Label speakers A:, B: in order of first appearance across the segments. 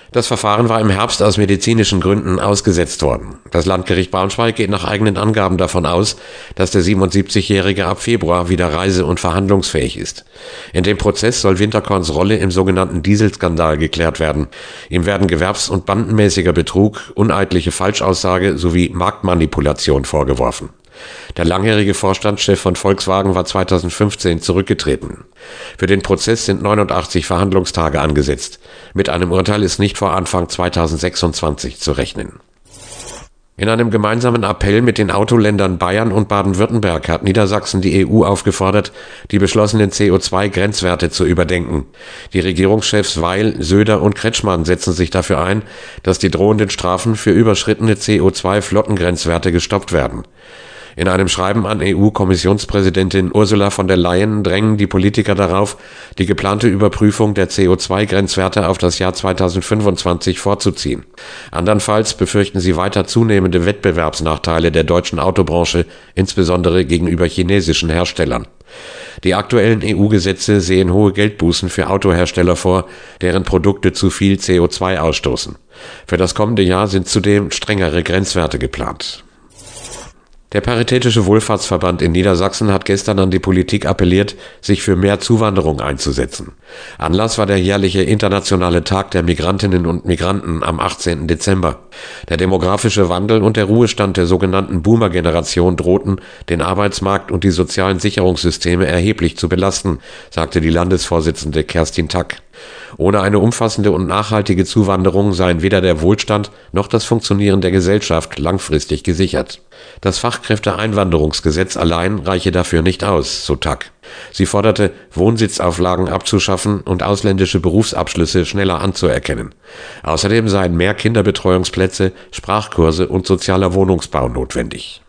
A: Das Verfahren war im Herbst aus medizinischen Gründen ausgesetzt worden. Das Landgericht Braunschweig geht nach eigenen Angaben davon aus, dass der 77-Jährige ab Februar wieder reise- und verhandlungsfähig ist. In dem Prozess soll Winterkorns Rolle im sogenannten Dieselskandal geklärt werden. Ihm werden gewerbs- und bandenmäßiger Betrug, uneidliche Falschaussage sowie Marktmanipulation vorgeworfen. Der langjährige Vorstandschef von Volkswagen war 2015 zurückgetreten. Für den Prozess sind 89 Verhandlungstage angesetzt. Mit einem Urteil ist nicht vor Anfang 2026 zu rechnen. In einem gemeinsamen Appell mit den Autoländern Bayern und Baden-Württemberg hat Niedersachsen die EU aufgefordert, die beschlossenen CO2-Grenzwerte zu überdenken. Die Regierungschefs Weil, Söder und Kretschmann setzen sich dafür ein, dass die drohenden Strafen für überschrittene CO2-Flottengrenzwerte gestoppt werden. In einem Schreiben an EU-Kommissionspräsidentin Ursula von der Leyen drängen die Politiker darauf, die geplante Überprüfung der CO2-Grenzwerte auf das Jahr 2025 vorzuziehen. Andernfalls befürchten sie weiter zunehmende Wettbewerbsnachteile der deutschen Autobranche, insbesondere gegenüber chinesischen Herstellern. Die aktuellen EU-Gesetze sehen hohe Geldbußen für Autohersteller vor, deren Produkte zu viel CO2 ausstoßen. Für das kommende Jahr sind zudem strengere Grenzwerte geplant. Der Paritätische Wohlfahrtsverband in Niedersachsen hat gestern an die Politik appelliert, sich für mehr Zuwanderung einzusetzen. Anlass war der jährliche internationale Tag der Migrantinnen und Migranten am 18. Dezember. Der demografische Wandel und der Ruhestand der sogenannten Boomer-Generation drohten, den Arbeitsmarkt und die sozialen Sicherungssysteme erheblich zu belasten, sagte die Landesvorsitzende Kerstin Tack. Ohne eine umfassende und nachhaltige Zuwanderung seien weder der Wohlstand noch das Funktionieren der Gesellschaft langfristig gesichert. Das Fachkräfteeinwanderungsgesetz allein reiche dafür nicht aus, so Tack. Sie forderte, Wohnsitzauflagen abzuschaffen und ausländische Berufsabschlüsse schneller anzuerkennen. Außerdem seien mehr Kinderbetreuungsplätze, Sprachkurse und sozialer Wohnungsbau notwendig.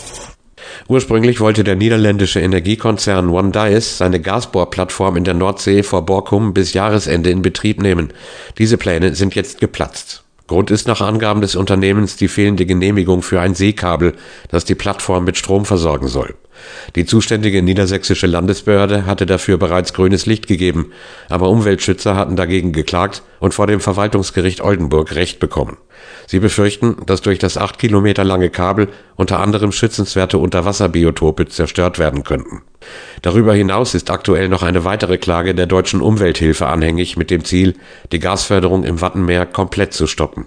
A: Ursprünglich wollte der niederländische Energiekonzern OneDice seine Gasbohrplattform in der Nordsee vor Borkum bis Jahresende in Betrieb nehmen. Diese Pläne sind jetzt geplatzt. Grund ist nach Angaben des Unternehmens die fehlende Genehmigung für ein Seekabel, das die Plattform mit Strom versorgen soll. Die zuständige niedersächsische Landesbehörde hatte dafür bereits grünes Licht gegeben, aber Umweltschützer hatten dagegen geklagt und vor dem Verwaltungsgericht Oldenburg Recht bekommen. Sie befürchten, dass durch das 8 Kilometer lange Kabel unter anderem schützenswerte Unterwasserbiotope zerstört werden könnten. Darüber hinaus ist aktuell noch eine weitere Klage der Deutschen Umwelthilfe anhängig mit dem Ziel, die Gasförderung im Wattenmeer komplett zu stoppen.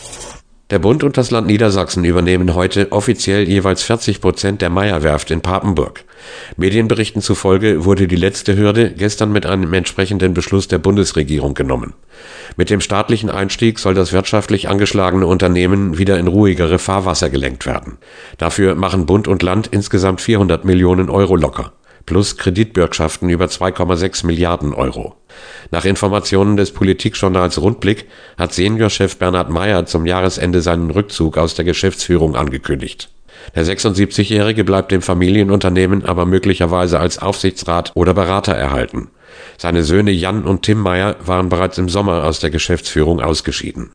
A: Der Bund und das Land Niedersachsen übernehmen heute offiziell jeweils 40% der Meyer-Werft in Papenburg. Medienberichten zufolge wurde die letzte Hürde gestern mit einem entsprechenden Beschluss der Bundesregierung genommen. Mit dem staatlichen Einstieg soll das wirtschaftlich angeschlagene Unternehmen wieder in ruhigere Fahrwasser gelenkt werden. Dafür machen Bund und Land insgesamt 400 Millionen Euro locker. Plus Kreditbürgschaften über 2,6 Milliarden Euro. Nach Informationen des Politikjournals Rundblick hat Seniorchef Bernhard Meyer zum Jahresende seinen Rückzug aus der Geschäftsführung angekündigt. Der 76-Jährige bleibt dem Familienunternehmen aber möglicherweise als Aufsichtsrat oder Berater erhalten. Seine Söhne Jan und Tim Meyer waren bereits im Sommer aus der Geschäftsführung ausgeschieden.